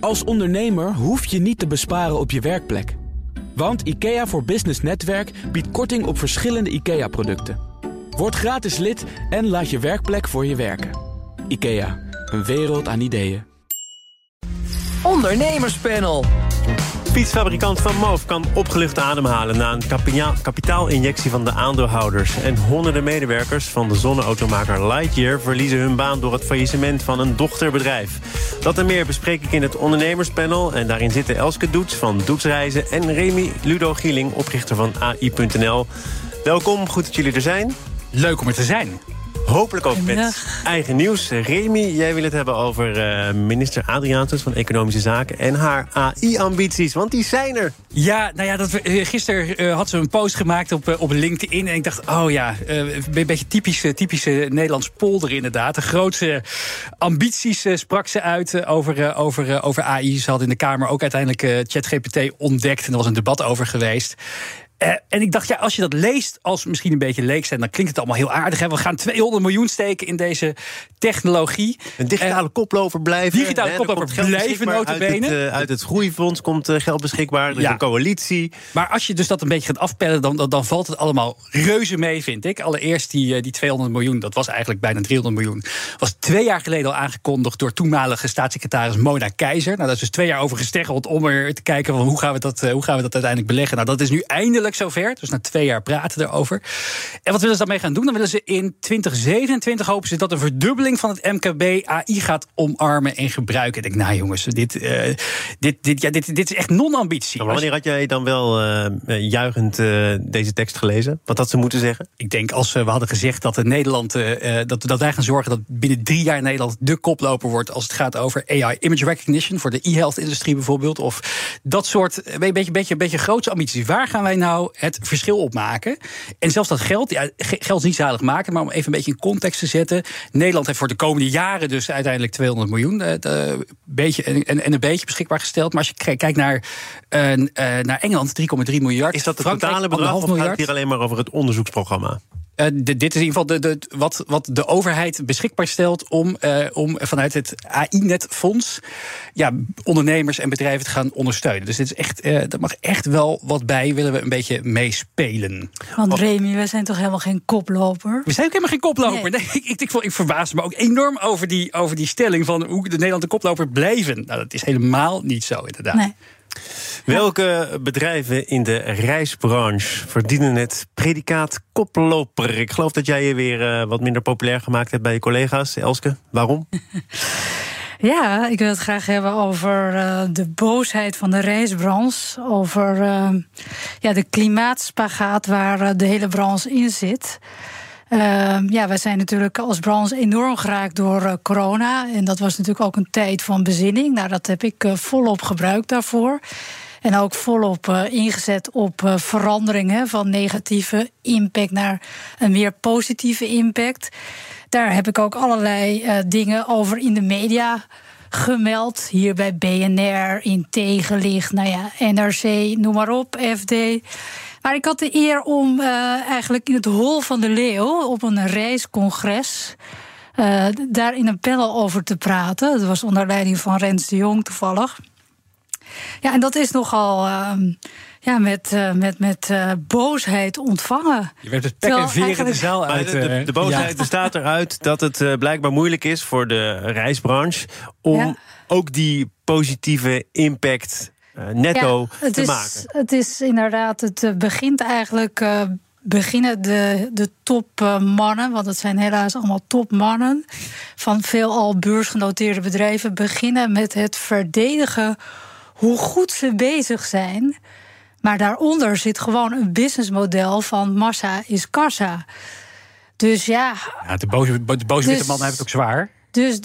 Als ondernemer hoef je niet te besparen op je werkplek. Want IKEA voor Business Netwerk biedt korting op verschillende IKEA-producten. Word gratis lid en laat je werkplek voor je werken. IKEA, een wereld aan ideeën. Ondernemerspanel. Fietsfabrikant Van Moof kan opgelucht ademhalen na een kapitaalinjectie van de aandeelhouders. En honderden medewerkers van de zonneautomaker Lightyear verliezen hun baan door het faillissement van een dochterbedrijf. Dat en meer bespreek ik in het ondernemerspanel. En daarin zitten Elske Doets van Doetsreizen en Remy Ludo Gieling, oprichter van AI.nl. Welkom, goed dat jullie er zijn. Leuk om er te zijn. Hopelijk ook met eigen nieuws. Remy, jij wil het hebben over minister Adriaansens van Economische Zaken en haar AI-ambities, want die zijn er. Ja, nou ja, gisteren had ze een post gemaakt op LinkedIn. En ik dacht, een beetje typische Nederlands polder inderdaad. De grootste ambities sprak ze uit over AI. Ze had in de Kamer ook uiteindelijk ChatGPT ontdekt. En er was een debat over geweest. En ik dacht, als je dat leest als misschien een beetje leek zijn, dan klinkt het allemaal heel aardig. Hè? We gaan 200 miljoen steken in deze technologie. Een digitale koploper blijven. Nota bene. Uit het groeifonds komt geld beschikbaar. Er is een coalitie. Maar als je dus dat een beetje gaat afpellen, dan valt het allemaal reuze mee, vind ik. Allereerst die 200 miljoen, dat was eigenlijk bijna 300 miljoen. Was 2 jaar geleden al aangekondigd door toenmalige staatssecretaris Mona Keizer. Nou, dat is dus 2 jaar over gesteggeld om er te kijken van hoe gaan we dat uiteindelijk beleggen. Nou, dat is nu eindelijk zover. Dus na 2 jaar praten erover. En wat willen ze daarmee gaan doen? Dan willen ze in 2027 hopen ze dat een verdubbeling van het MKB AI gaat omarmen en gebruiken. Ik denk, nou jongens, dit is echt non-ambitie. Maar wanneer had jij dan wel juichend deze tekst gelezen? Wat had ze moeten zeggen? Ik denk als we hadden gezegd dat Nederland, dat wij gaan zorgen dat binnen 3 jaar Nederland de koploper wordt als het gaat over AI image recognition voor de e-health-industrie bijvoorbeeld. Of dat soort een beetje grootse ambities. Waar gaan wij nou het verschil opmaken? En zelfs dat geld, geld is niet zalig maken, maar om even een beetje in context te zetten. Nederland heeft voor de komende jaren dus uiteindelijk 200 miljoen een beetje beschikbaar gesteld. Maar als je kijkt naar Engeland, 3,3 miljard. Is dat het totale bedrag of gaat het hier alleen maar over het onderzoeksprogramma? Dit is in ieder geval wat de overheid beschikbaar stelt om vanuit het AI-netfonds ondernemers en bedrijven te gaan ondersteunen. Dus dit is echt, dat mag echt wel wat bij, willen we een beetje meespelen. Want Remy, wij zijn toch helemaal geen koploper? We zijn ook helemaal geen koploper. Nee, ik verbaasde me ook enorm over die stelling van hoe de Nederland de koploper blijven. Nou, dat is helemaal niet zo, inderdaad. Nee. Welke bedrijven in de reisbranche verdienen het predicaat koploper? Ik geloof dat jij je weer wat minder populair gemaakt hebt bij je collega's. Elske, waarom? Ja, ik wil het graag hebben over de boosheid van de reisbranche. Over de klimaatspagaat waar de hele branche in zit. Wij zijn natuurlijk als branche enorm geraakt door corona. En dat was natuurlijk ook een tijd van bezinning. Nou, dat heb ik volop gebruikt daarvoor. En ook volop ingezet op veranderingen van negatieve impact naar een meer positieve impact. Daar heb ik ook allerlei dingen over in de media gemeld. Hier bij BNR, in Tegenlicht, NRC, noem maar op, FD. Maar ik had de eer om eigenlijk in het Hol van de Leeuw op een reiscongres daar in een panel over te praten. Dat was onder leiding van Rens de Jong toevallig. Ja, en dat is nogal met boosheid ontvangen. Je werd het pek en veer de zaal uit. De boosheid bestaat eruit dat het blijkbaar moeilijk is voor de reisbranche om ook die positieve impact netto te maken. Het is inderdaad, het begint eigenlijk beginnen de topmannen, want het zijn helaas allemaal topmannen van veelal beursgenoteerde bedrijven, beginnen met het verdedigen hoe goed ze bezig zijn. Maar daaronder zit gewoon een businessmodel van massa is kassa. Dus ja, de boze witte man heeft het ook zwaar. Dus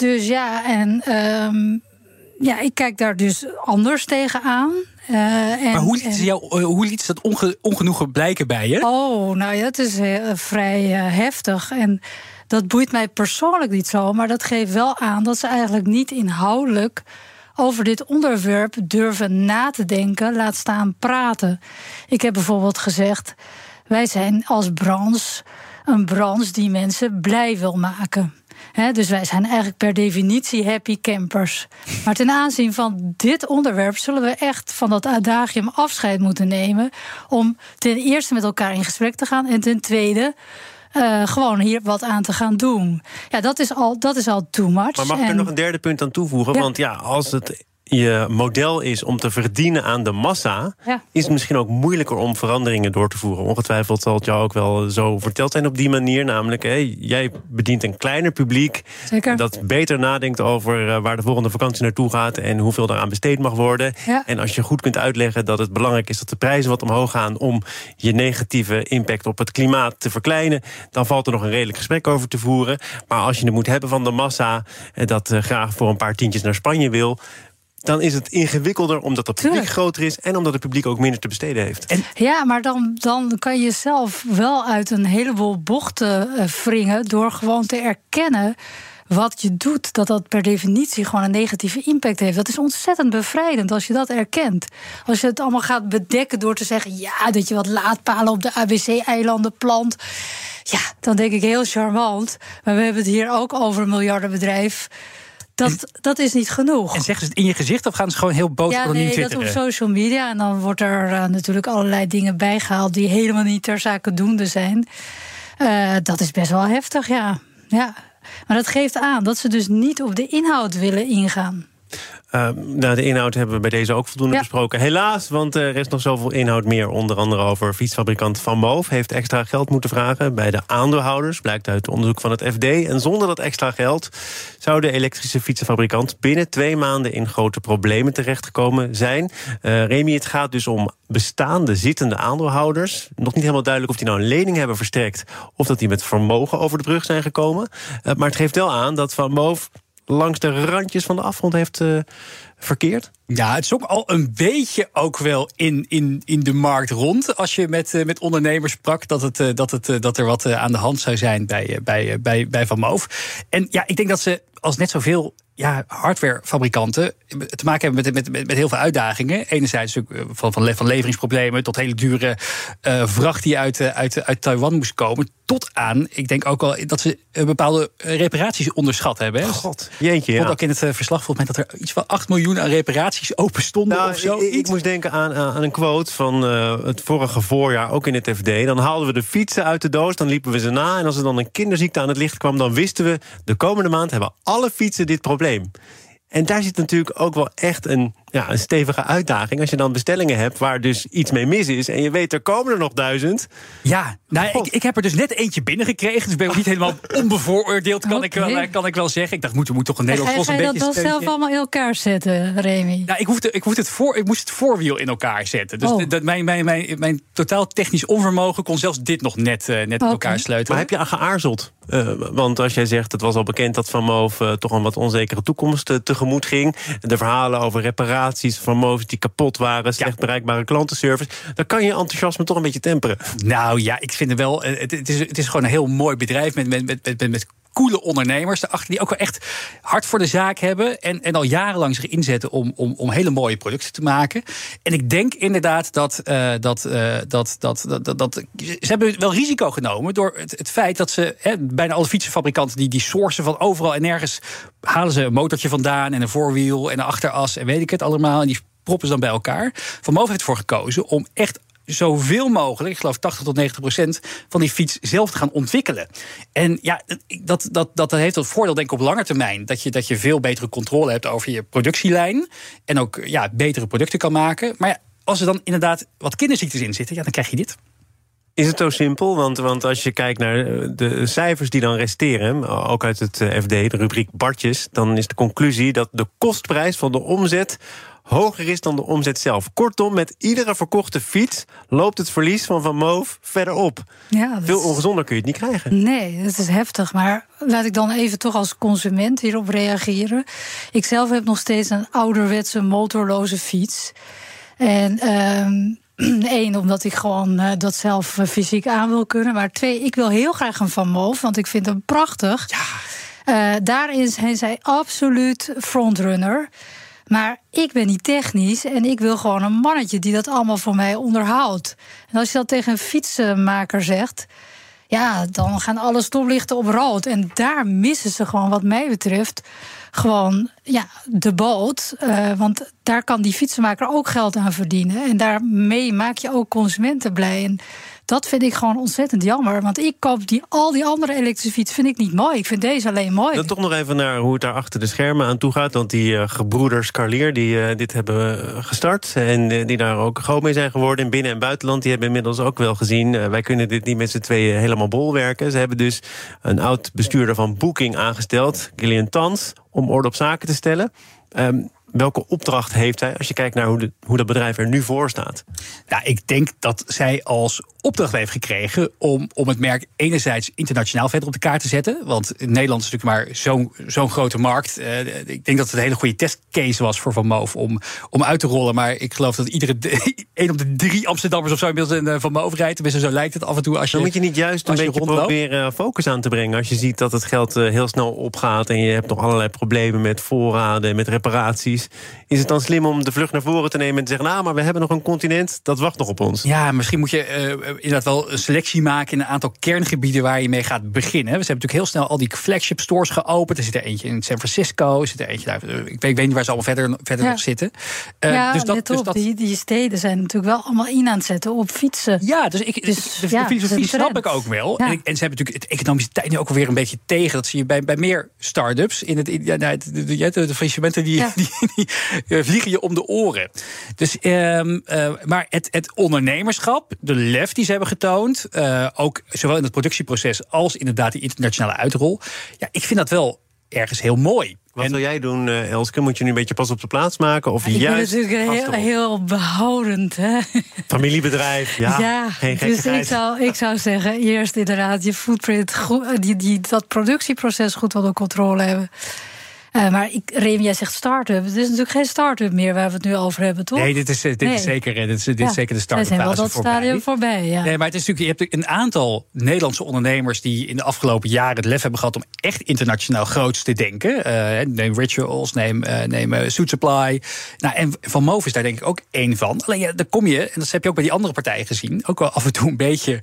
ik kijk daar dus anders tegenaan. Maar hoe liet ze dat ongenoegen blijken bij je? Oh, nou ja, het is vrij heftig. En dat boeit mij persoonlijk niet zo. Maar dat geeft wel aan dat ze eigenlijk niet inhoudelijk over dit onderwerp durven na te denken, laat staan praten. Ik heb bijvoorbeeld gezegd, wij zijn als branche een branche die mensen blij wil maken. Dus wij zijn eigenlijk per definitie happy campers. Maar ten aanzien van dit onderwerp zullen we echt van dat adagium afscheid moeten nemen, om ten eerste met elkaar in gesprek te gaan en ten tweede gewoon hier wat aan te gaan doen. Ja, dat is al too much. Maar mag ik er nog een derde punt aan toevoegen? Ja. Want als het je model is om te verdienen aan de massa, is het misschien ook moeilijker om veranderingen door te voeren. Ongetwijfeld zal het jou ook wel zo verteld zijn op die manier. Namelijk, jij bedient een kleiner publiek. Zeker. Dat beter nadenkt over waar de volgende vakantie naartoe gaat en hoeveel eraan besteed mag worden. Ja. En als je goed kunt uitleggen dat het belangrijk is dat de prijzen wat omhoog gaan om je negatieve impact op het klimaat te verkleinen, dan valt er nog een redelijk gesprek over te voeren. Maar als je het moet hebben van de massa, dat graag voor een paar tientjes naar Spanje wil, dan is het ingewikkelder omdat het publiek groter is en omdat het publiek ook minder te besteden heeft. Ja, maar dan kan je zelf wel uit een heleboel bochten wringen door gewoon te erkennen wat je doet, dat per definitie gewoon een negatieve impact heeft. Dat is ontzettend bevrijdend als je dat erkent. Als je het allemaal gaat bedekken door te zeggen, dat je wat laadpalen op de ABC-eilanden plant, dan denk ik heel charmant. Maar we hebben het hier ook over een miljardenbedrijf. Dat is niet genoeg. En zeggen ze het in je gezicht of gaan ze gewoon heel boos anoniem twitteren? Dat op social media. En dan wordt er natuurlijk allerlei dingen bijgehaald die helemaal niet ter zake doende zijn. Dat is best wel heftig, ja. Maar dat geeft aan dat ze dus niet op de inhoud willen ingaan. De inhoud hebben we bij deze ook voldoende besproken. Helaas, want er is nog zoveel inhoud meer. Onder andere over fietsfabrikant Van Moof. Heeft extra geld moeten vragen bij de aandeelhouders. Blijkt uit onderzoek van het FD. En zonder dat extra geld zou de elektrische fietsenfabrikant binnen 2 maanden in grote problemen terechtgekomen zijn. Remy, het gaat dus om bestaande zittende aandeelhouders. Nog niet helemaal duidelijk of die nou een lening hebben verstrekt of dat die met vermogen over de brug zijn gekomen. Maar het geeft wel aan dat Van Moof langs de randjes van de afgrond heeft verkeerd. Ja, het is ook al een beetje ook wel in de markt rond. Als je met ondernemers sprak dat er wat aan de hand zou zijn bij Van Moof. En ik denk dat ze als net zoveel hardwarefabrikanten te maken hebben met heel veel uitdagingen. Enerzijds van leveringsproblemen tot hele dure vracht die uit Taiwan moest komen. Tot aan, ik denk ook wel dat ze bepaalde reparaties onderschat hebben. God, jeetje, ja. Ook in het verslag volgens mij dat er iets van 8 miljoen aan reparaties open stonden of zo. Ik moest denken aan een quote van het vorige voorjaar, ook in het FD. Dan haalden we de fietsen uit de doos, dan liepen we ze na. En als er dan een kinderziekte aan het licht kwam, dan wisten we, de komende maand hebben alle fietsen dit probleem. En daar zit natuurlijk ook wel echt een stevige uitdaging. Als je dan bestellingen hebt waar dus iets mee mis is en je weet, er komen er nog 1000. Ja, ik heb er dus net eentje binnengekregen. Dus ben ik niet helemaal onbevooroordeeld, kan ik wel zeggen. Ik dacht, we moeten toch een Nederlands Vos een beetje steuntje. Ga je dat dan zelf allemaal in elkaar zetten, Remy? Nou, ik moest het voorwiel in elkaar zetten. Dus mijn totaal technisch onvermogen kon zelfs dit nog net in elkaar sleutelen. Maar heb je geaarzeld? Want als jij zegt, het was al bekend dat Van Moof toch een wat onzekere toekomst tegemoet ging. De verhalen over reparaties van Moof die kapot waren, slecht bereikbare klantenservice, dan kan je enthousiasme toch een beetje temperen. Nou ja, ik vind het wel. Het is gewoon een heel mooi bedrijf met coole ondernemers daarachter die ook wel echt hard voor de zaak hebben en al jarenlang zich inzetten om hele mooie producten te maken. En ik denk inderdaad dat ze hebben wel risico genomen door het feit dat ze bijna alle fietsenfabrikanten die sourcen van overal en nergens halen ze een motortje vandaan en een voorwiel en een achteras en weet ik het allemaal en die proppen ze dan bij elkaar. Van Moof heeft ervoor gekozen om echt zoveel mogelijk, ik geloof 80-90% van die fiets zelf te gaan ontwikkelen. En dat heeft het voordeel, denk ik, op lange termijn. Dat je veel betere controle hebt over je productielijn. En ook betere producten kan maken. Maar als er dan inderdaad wat kinderziektes in zitten, dan krijg je dit. Is het zo simpel? Want als je kijkt naar de cijfers die dan resteren, ook uit het FD, de rubriek Bartjes, dan is de conclusie dat de kostprijs van de omzet hoger is dan de omzet zelf. Kortom, met iedere verkochte fiets loopt het verlies van Moof verder op. Ja, veel ongezonder kun je het niet krijgen. Nee, dat is heftig. Maar laat ik dan even toch als consument hierop reageren. Ik zelf heb nog steeds een ouderwetse motorloze fiets. En 1, omdat ik gewoon dat zelf fysiek aan wil kunnen. Maar 2, ik wil heel graag een Van Moof, want ik vind hem prachtig. Ja. Daarin zijn zij absoluut frontrunner. Maar ik ben niet technisch en ik wil gewoon een mannetje die dat allemaal voor mij onderhoudt. En als je dat tegen een fietsenmaker zegt, ja, dan gaan alle stoplichten op rood. En daar missen ze gewoon, wat mij betreft, gewoon de boot. Want daar kan die fietsenmaker ook geld aan verdienen. En daarmee maak je ook consumenten blij. En dat vind ik gewoon ontzettend jammer. Want ik koop al die andere elektrische fietsen vind ik niet mooi. Ik vind deze alleen mooi. Dan toch nog even naar hoe het daar achter de schermen aan toe gaat. Want die gebroeders Carlier die dit hebben gestart. En die daar ook groot mee zijn geworden in binnen- en buitenland. Die hebben inmiddels ook wel gezien. Wij kunnen dit niet met z'n tweeën helemaal bolwerken. Ze hebben dus een oud bestuurder van Booking aangesteld, Gillian Tans, om orde op zaken te stellen. Welke opdracht heeft hij als je kijkt naar hoe dat bedrijf er nu voor staat? Nou, ik denk dat zij als opdracht heeft gekregen om het merk enerzijds internationaal verder op de kaart te zetten. Want Nederland is natuurlijk maar zo'n grote markt. Ik denk dat het een hele goede testcase was voor Van Moof om uit te rollen. Maar ik geloof dat 1 op de 3 Amsterdammers of zo inmiddels een Van Moof rijdt. Tenminste, zo lijkt het af en toe. Dan moet je niet juist een beetje proberen focus aan te brengen. Als je ziet dat het geld heel snel opgaat en je hebt nog allerlei problemen met voorraden, met reparaties. Is het dan slim om de vlucht naar voren te nemen en te zeggen, maar we hebben nog een continent, dat wacht nog op ons? Ja, misschien moet je inderdaad wel een selectie maken in een aantal kerngebieden waar je mee gaat beginnen. We hebben natuurlijk heel snel al die flagship stores geopend. Er zit er eentje in San Francisco, er zit er eentje daar. Ik weet niet waar ze allemaal verder nog zitten. Die steden zijn natuurlijk wel allemaal in aan het zetten op fietsen. Ja, dus de filosofie snap ik ook wel. Ja. En ze hebben natuurlijk het economische tijd nu ook alweer een beetje tegen. Dat zie je bij meer start-ups. De faillissementen die vliegen je om de oren. Dus, maar het ondernemerschap, de lef die ze hebben getoond, ook zowel in het productieproces als inderdaad die internationale uitrol. Ja, ik vind dat wel ergens heel mooi. Wat wil jij doen, Elske? Moet je nu een beetje pas op de plaats maken? Of ik juist ben natuurlijk heel behoudend. Hè? Familiebedrijf, geen gekkigheid. Dus ik zou zeggen, eerst inderdaad je footprint, dat productieproces goed onder controle hebben. Maar Remy, jij zegt start-up. Het is natuurlijk geen start-up meer waar we het nu over hebben, toch? Nee, dit is zeker de start-up fase. We zijn wel dat stadium voorbij. Ja. Nee, maar het is natuurlijk, je hebt een aantal Nederlandse ondernemers die in de afgelopen jaren het lef hebben gehad om echt internationaal groots te denken. Neem Rituals, neem Suit Supply. Nou, en Van Moof is daar denk ik ook één van. Alleen dan kom je, en dat heb je ook bij die andere partijen gezien, ook wel af en toe een beetje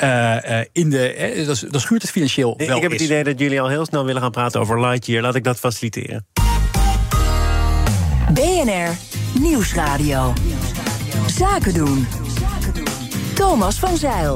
dan schuurt het financieel wel. Ik heb het idee dat jullie al heel snel willen gaan praten over Lightyear. Laat ik dat faciliteren. BNR Nieuwsradio. Zaken doen. Thomas van Zijl.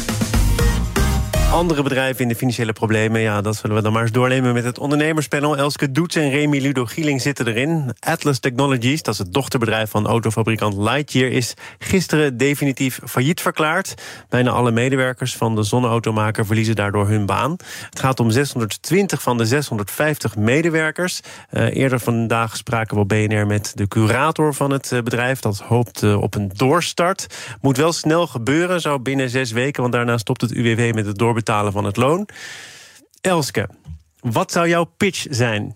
Andere bedrijven in de financiële problemen, dat zullen we dan maar eens doornemen met het ondernemerspanel. Elske Doets en Remy Ludo-Gieling zitten erin. Atlas Technologies, dat is het dochterbedrijf van autofabrikant Lightyear, is gisteren definitief failliet verklaard. Bijna alle medewerkers van de zonneautomaker verliezen daardoor hun baan. Het gaat om 620 van de 650 medewerkers. Eerder vandaag spraken we op BNR met de curator van het bedrijf. Dat hoopt op een doorstart. Moet wel snel gebeuren, zo binnen 6 weken, want daarna stopt het UWV met het doorbetalen van het loon. Elske, wat zou jouw pitch zijn?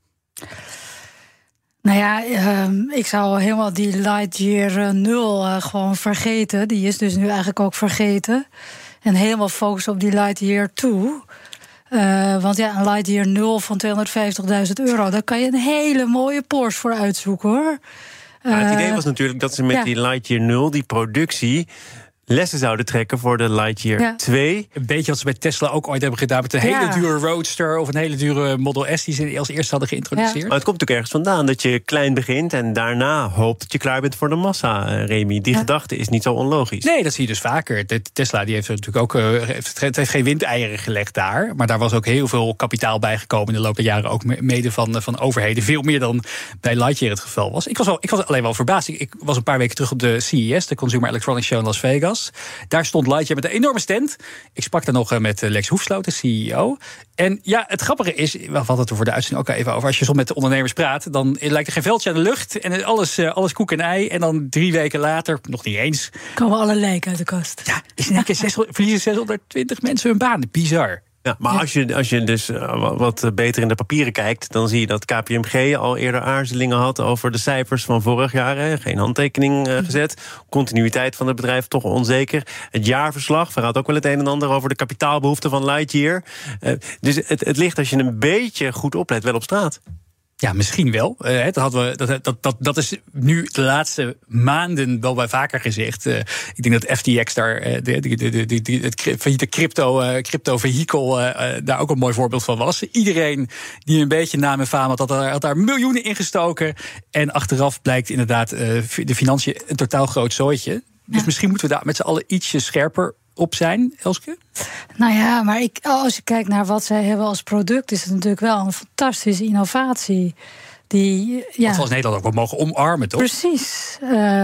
Nou ja, ik zou helemaal die Lightyear 0 gewoon vergeten. Die is dus nu eigenlijk ook vergeten. En helemaal focussen op die Lightyear 2. Want een Lightyear 0 van €250.000, daar kan je een hele mooie Porsche voor uitzoeken, hoor. Het idee was natuurlijk dat ze met die Lightyear 0, die productie, lessen zouden trekken voor de Lightyear 2. Een beetje wat ze bij Tesla ook ooit hebben gedaan met een hele dure Roadster of een hele dure Model S die ze als eerste hadden geïntroduceerd. Maar het komt natuurlijk ergens vandaan dat je klein begint en daarna hoopt dat je klaar bent voor de massa, Remy. Die gedachte is niet zo onlogisch. Nee, dat zie je dus vaker. De Tesla die heeft natuurlijk ook het heeft geen windeieren gelegd daar, maar daar was ook heel veel kapitaal bijgekomen in de loop der jaren, ook mede van overheden. Veel meer dan bij Lightyear het geval was. Ik was alleen wel verbaasd. Ik was een paar weken terug op de CES, de Consumer Electronics Show in Las Vegas. Daar stond Lightyear met een enorme stand. Ik sprak daar nog met Lex Hoefsloot, de CEO. En het grappige is, we hadden het er voor de uitzending ook even over, als je soms met de ondernemers praat, dan lijkt er geen veldje aan de lucht en alles koek en ei. En dan 3 weken later, nog niet eens, komen alle lijken uit de kast. Ja, is in één keer verliezen 620 mensen hun baan. Bizar. Ja, maar als je dus wat beter in de papieren kijkt, dan zie je dat KPMG al eerder aarzelingen had over de cijfers van vorig jaar. Geen handtekening gezet. Continuïteit van het bedrijf toch onzeker. Het jaarverslag verraadt ook wel het een en ander over de kapitaalbehoeften van Lightyear. Dus het ligt, als je een beetje goed oplet, wel op straat. Ja, misschien wel. Dat is nu de laatste maanden wel bij vaker gezegd. Ik denk dat FTX daar, het failliete crypto-vehikel, daar ook een mooi voorbeeld van was. Iedereen die een beetje naam en faam had daar miljoenen in gestoken. En achteraf blijkt inderdaad de financiën een totaal groot zooitje. Dus misschien moeten we daar met z'n allen ietsje scherper op zijn, Elske? Nou ja, maar als je kijkt naar wat zij hebben als product, is het natuurlijk wel een fantastische innovatie. Die, ja. Wat we als Nederland ook wel mogen omarmen, toch? Precies.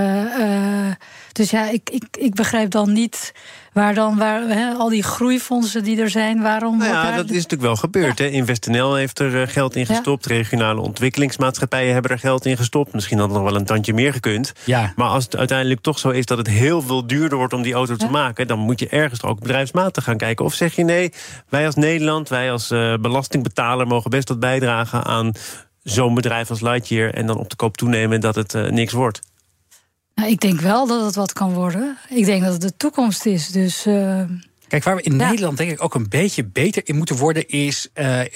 Dus ja, ik begrijp dan niet waar al die groeifondsen die er zijn, waarom... Nou ja, dat is natuurlijk wel gebeurd. Ja. InvestNL heeft er geld in gestopt. Ja. Regionale ontwikkelingsmaatschappijen hebben er geld in gestopt. Misschien had het nog wel een tandje meer gekund. Ja. Maar als het uiteindelijk toch zo is dat het heel veel duurder wordt om die auto te maken, dan moet je ergens ook bedrijfsmatig gaan kijken. Of zeg je nee, wij als Nederland, wij als belastingbetaler mogen best wat bijdragen aan zo'n bedrijf als Lightyear en dan op de koop toenemen dat het niks wordt? Nou, ik denk wel dat het wat kan worden. Ik denk dat het de toekomst is. Dus, kijk, waar we in Nederland denk ik ook een beetje beter in moeten worden, is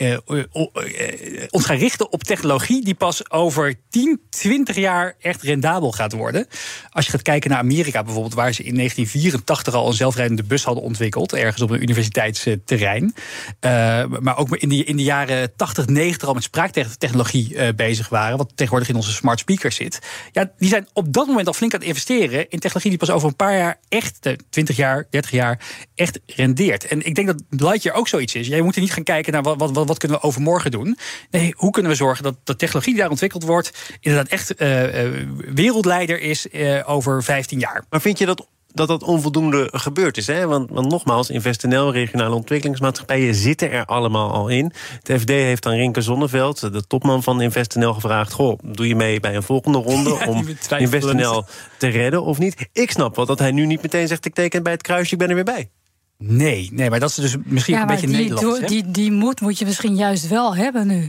ons gaan richten op technologie die pas over 10, 20 jaar echt rendabel gaat worden. Als je gaat kijken naar Amerika bijvoorbeeld, waar ze in 1984 al een zelfrijdende bus hadden ontwikkeld, ergens op een universiteitsterrein. Maar ook in de jaren 80, 90 al met spraaktechnologie bezig waren, wat tegenwoordig in onze smart speakers zit. Ja, die zijn op dat moment al flink aan het investeren in technologie die pas over een paar jaar echt, 20 jaar, 30 jaar, echt rendeert. En ik denk dat Lightyear ook zoiets is. Jij moet er niet gaan kijken naar wat kunnen we overmorgen doen. Nee, hoe kunnen we zorgen dat de technologie die daar ontwikkeld wordt inderdaad echt wereldleider is over 15 jaar. Maar vind je dat onvoldoende gebeurd is? Hè? Want nogmaals, InvestNL, regionale ontwikkelingsmaatschappijen zitten er allemaal al in. Het FD heeft aan Rinke Zonneveld, de topman van InvestNL, gevraagd: goh, doe je mee bij een volgende ronde om InvestNL te redden of niet? Ik snap wel dat hij nu niet meteen zegt: ik teken bij het kruisje, ik ben er weer bij. Nee, maar dat is dus misschien een beetje Nederlands. Die moet je misschien juist wel hebben nu.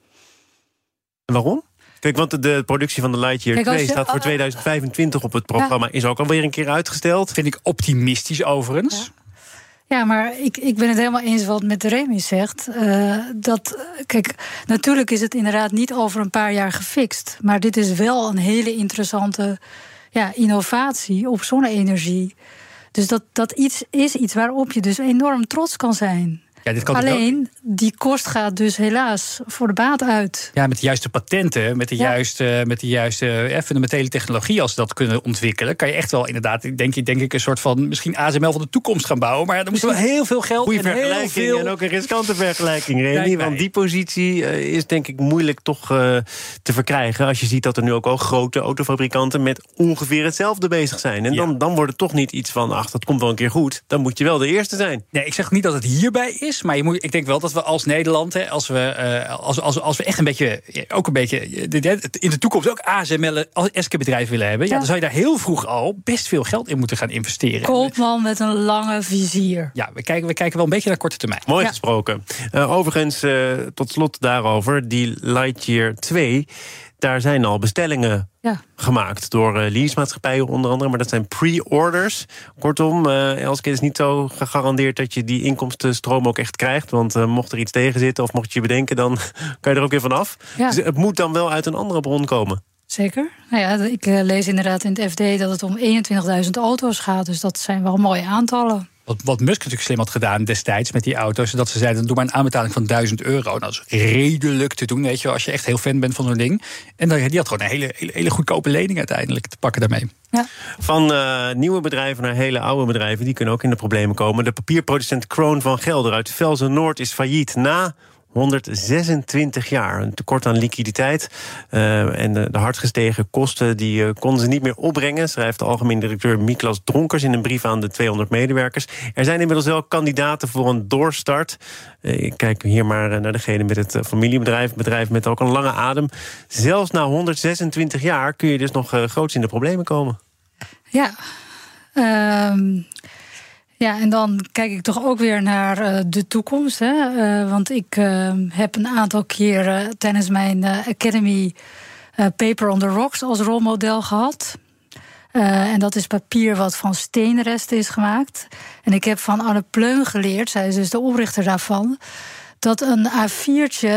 En waarom? Kijk, want de productie van de Lightyear 2 staat voor 2025 op het programma. Ja. Is ook alweer een keer uitgesteld. Vind ik optimistisch overigens. Ja, maar ik ben het helemaal eens wat met Remy zegt. Kijk, natuurlijk is het inderdaad niet over een paar jaar gefixt. Maar dit is wel een hele interessante innovatie op zonne-energie. Dus dat is iets waarop je dus enorm trots kan zijn. Ja, dit kan alleen, die kost gaat dus helaas voor de baat uit. Ja, met de juiste patenten, met de juiste fundamentele technologie, als ze dat kunnen ontwikkelen, kan je echt wel inderdaad, denk ik, een soort van misschien ASML van de toekomst gaan bouwen. Maar dan moet er wel heel veel geld. Goeie vergelijking en ook een riskante vergelijking, Remy. Want die positie is denk ik moeilijk toch te verkrijgen. Als je ziet dat er nu ook al grote autofabrikanten met ongeveer hetzelfde bezig zijn. En dan wordt het toch niet iets van, dat komt wel een keer goed. Dan moet je wel de eerste zijn. Nee, ik zeg niet dat het hierbij is. Maar ik denk wel dat we als Nederland, als we echt een beetje in de toekomst ook ASML als Eske-bedrijf willen hebben, dan zou je daar heel vroeg al best veel geld in moeten gaan investeren. Koopman met een lange vizier. Ja, we kijken wel een beetje naar korte termijn. Mooi gesproken. Overigens, tot slot daarover, die Lightyear 2... Daar zijn al bestellingen gemaakt door leasemaatschappijen onder andere. Maar dat zijn pre-orders. Kortom, Elske, is niet zo gegarandeerd dat je die inkomstenstroom ook echt krijgt. Want mocht er iets tegen zitten of mocht je bedenken, dan kan je er ook weer vanaf. Ja. Dus het moet dan wel uit een andere bron komen. Zeker. Nou ja, ik lees inderdaad in het FD dat het om 21.000 auto's gaat. Dus dat zijn wel mooie aantallen. Wat Musk natuurlijk slim had gedaan destijds met die auto's, dat ze zeiden: doe maar een aanbetaling van €1.000. Nou, dat is redelijk te doen, weet je, als je echt heel fan bent van zo'n ding. En die had gewoon een hele goedkope lening uiteindelijk te pakken daarmee. Ja. Van nieuwe bedrijven naar hele oude bedrijven, die kunnen ook in de problemen komen. De papierproducent Kroon van Gelder uit Velzen-Noord is failliet na 126 jaar. Een tekort aan liquiditeit en de hard gestegen kosten, die konden ze niet meer opbrengen, schrijft de algemeen directeur Miklas Dronkers in een brief aan de 200 medewerkers. Er zijn inmiddels wel kandidaten voor een doorstart. Ik kijk hier maar naar degene met het familiebedrijf, bedrijf met ook een lange adem. Zelfs na 126 jaar kun je dus nog groots in de problemen komen. Ja, ja, en dan kijk ik toch ook weer naar de toekomst. Want ik heb een aantal keren tijdens mijn Academy Paper on the Rocks als rolmodel gehad. En dat is papier wat van steenresten is gemaakt. En ik heb van Anne Pleun geleerd, zij is dus de oprichter daarvan, dat een A4'tje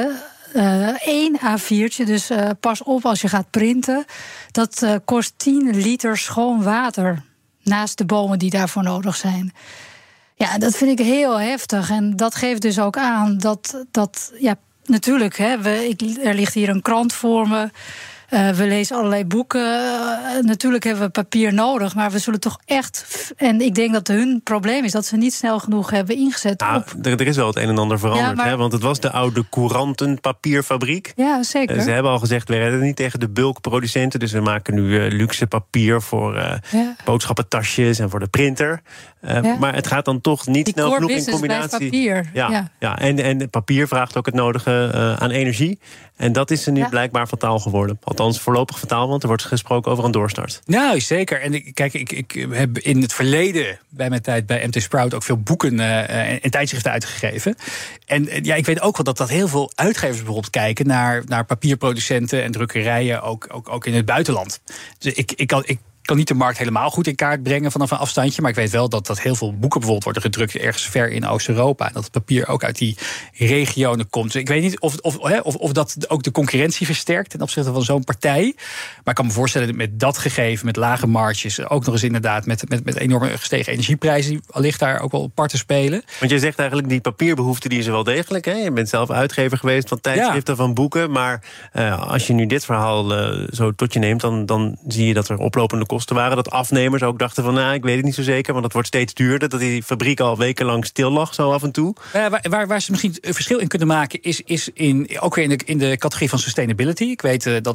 één A4'tje, dus pas op als je gaat printen. Dat kost 10 liter schoon water. Naast de bomen die daarvoor nodig zijn. Ja, dat vind ik heel heftig. En dat geeft dus ook aan dat natuurlijk, er ligt hier een krant voor me. We lezen allerlei boeken. Natuurlijk hebben we papier nodig, maar we zullen toch echt... En ik denk dat hun probleem is dat ze niet snel genoeg hebben ingezet op... Er is wel het een en ander veranderd, want het was de oude courantenpapierfabriek. Ja, zeker. Ze hebben al gezegd, we redden niet tegen de bulkproducenten, dus we maken nu luxe papier voor boodschappentasjes en voor de printer. Maar het gaat dan toch niet snel genoeg in combinatie. Papier. Ja. En papier vraagt ook het nodige aan energie. En dat is er nu blijkbaar fataal geworden. Althans, voorlopig fataal, want er wordt gesproken over een doorstart. Nou, zeker. En kijk, ik heb in het verleden bij mijn tijd bij MT Sprout ook veel boeken en tijdschriften uitgegeven. En ik weet ook wel dat heel veel uitgevers bijvoorbeeld kijken naar papierproducenten en drukkerijen, ook in het buitenland. Dus ik kan niet de markt helemaal goed in kaart brengen vanaf een afstandje. Maar ik weet wel dat heel veel boeken bijvoorbeeld worden gedrukt ergens ver in Oost-Europa. En dat het papier ook uit die regionen komt. Dus ik weet niet of dat ook de concurrentie versterkt ten opzichte van zo'n partij. Maar ik kan me voorstellen met dat gegeven, met lage marges, ook nog eens inderdaad met enorme gestegen energieprijzen, allicht daar ook wel parten spelen. Want je zegt eigenlijk die papierbehoefte die is er wel degelijk. Hè? Je bent zelf uitgever geweest van tijdschriften, van boeken. Maar als je nu dit verhaal zo tot je neemt, dan zie je dat er oplopende kosten waren. Dat afnemers ook dachten van, ik weet het niet zo zeker, want het wordt steeds duurder. Dat die fabriek al wekenlang stil lag, zo af en toe. Waar ze misschien een verschil in kunnen maken is ook weer in de categorie van sustainability. Ik weet dat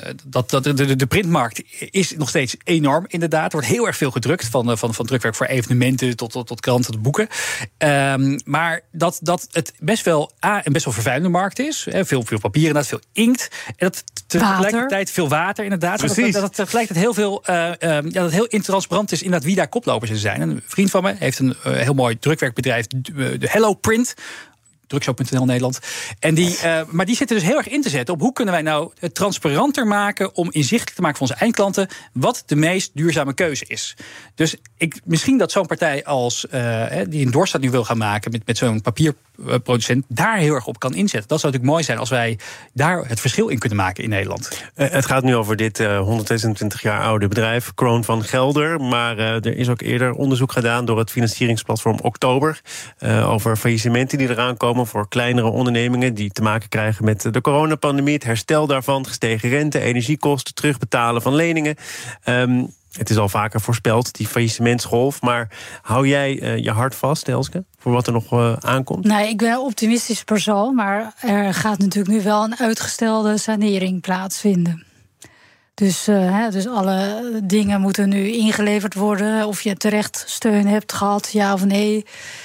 de printmarkt is nog steeds enorm, inderdaad. Er wordt heel erg veel gedrukt, van drukwerk voor evenementen tot kranten, tot boeken. Maar dat het best wel een best wel vervuilende markt is. Veel papier inderdaad, veel inkt. En dat tegelijkertijd veel water, inderdaad. Dat tegelijkertijd heel veel dat het heel intransparant is inderdaad wie daar koplopers in zijn. En een vriend van me heeft een heel mooi drukwerkbedrijf, de Hello Print. Drukshop.nl Nederland. En maar die zitten dus heel erg in te zetten op hoe kunnen wij nou het transparanter maken om inzichtelijk te maken voor onze eindklanten wat de meest duurzame keuze is. Dus misschien dat zo'n partij als die een doorstart nu wil gaan maken met zo'n papierproducent daar heel erg op kan inzetten. Dat zou natuurlijk mooi zijn als wij daar het verschil in kunnen maken in Nederland. Het gaat nu over dit 126 jaar oude bedrijf, Kroon van Gelder. Maar er is ook eerder onderzoek gedaan door het financieringsplatform Oktober over faillissementen die eraan komen voor kleinere ondernemingen die te maken krijgen met de coronapandemie, het herstel daarvan, gestegen rente, energiekosten, terugbetalen van leningen. Het is al vaker voorspeld, die faillissementsgolf. Maar hou jij je hart vast, Elske, voor wat er nog aankomt? Nee, ik ben een optimistisch persoon, maar er gaat natuurlijk nu wel een uitgestelde sanering plaatsvinden. Dus alle dingen moeten nu ingeleverd worden, of je terecht steun hebt gehad, ja of nee.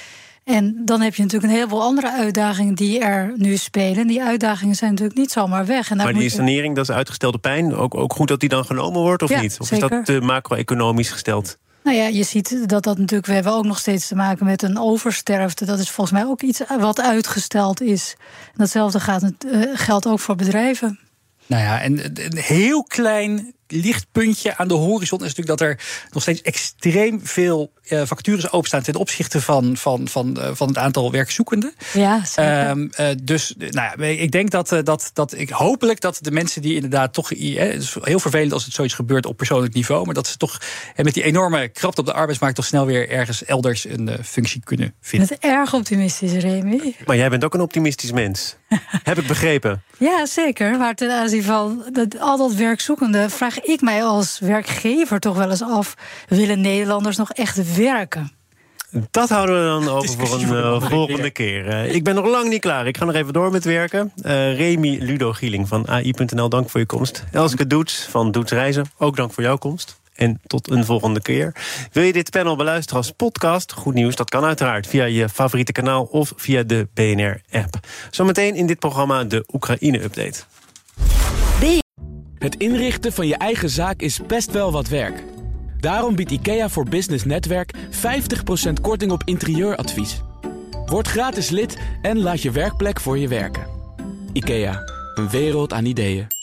En dan heb je natuurlijk een heleboel andere uitdagingen die er nu spelen. Die uitdagingen zijn natuurlijk niet zomaar weg. En maar die sanering, dat is uitgestelde pijn. Ook goed dat die dan genomen wordt, of niet? Of zeker. Is dat te macro-economisch gesteld? Nou ja, je ziet dat natuurlijk... We hebben ook nog steeds te maken met een oversterfte. Dat is volgens mij ook iets wat uitgesteld is. En datzelfde geldt ook voor bedrijven. Nou ja, en een heel klein lichtpuntje aan de horizon is natuurlijk dat er nog steeds extreem veel vacatures openstaan ten opzichte van het aantal werkzoekenden. Ja, zeker. Dus ik denk dat ik hopelijk dat de mensen die inderdaad toch, het is heel vervelend als het zoiets gebeurt op persoonlijk niveau, maar dat ze toch met die enorme krapte op de arbeidsmarkt toch snel weer ergens elders een functie kunnen vinden. Dat is erg optimistisch, Remy. Maar jij bent ook een optimistisch mens. Heb ik begrepen. Ja, zeker. Maar ten aanzien van al dat werkzoekende vraag ik mij als werkgever toch wel eens af, willen Nederlanders nog echt werken? Dat houden we dan over voor een volgende keer. Ik ben nog lang niet klaar. Ik ga nog even door met werken. Remy Ludo Gieling van AI.nl, dank voor je komst. Elske Doets van Doets Reizen, ook dank voor jouw komst. En tot een volgende keer. Wil je dit panel beluisteren als podcast? Goed nieuws, dat kan uiteraard via je favoriete kanaal of via de BNR-app. Zometeen in dit programma de Oekraïne-update. Het inrichten van je eigen zaak is best wel wat werk. Daarom biedt IKEA voor Business Netwerk 50% korting op interieuradvies. Word gratis lid en laat je werkplek voor je werken. IKEA, een wereld aan ideeën.